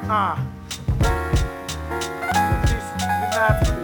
А. 2012.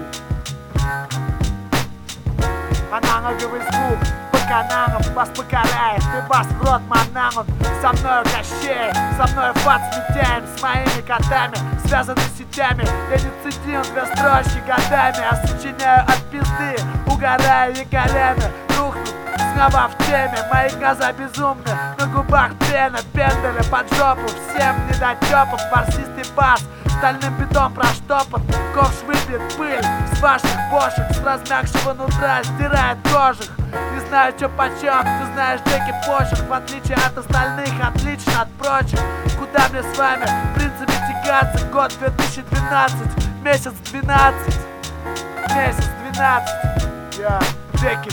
Аналоговый звук по каналам вас покоряет. Ты бас в рот манам. Со мною Кощей, со мной фат сметяем. С моими котами, связаны сетями. Я не цедил две строчки годами, а сочиняю от пизды, угорая якорями. Рухнут снова в теме, мои глаза безумны. На губах пена, пенделя под жопу. Всем недотёпам ворсистый бас стальным бетом проштопан. Ковш выбьет пыль с ваших бошек, с размягшего нутра сдирает кожух. Не знаю, чё почем, ты знаешь, Джеки пошек. В отличие от остальных, отлично от прочих. Куда мне с вами, в принципе, тягаться? Год 2012, месяц 12. Месяц 12. Я Джеки.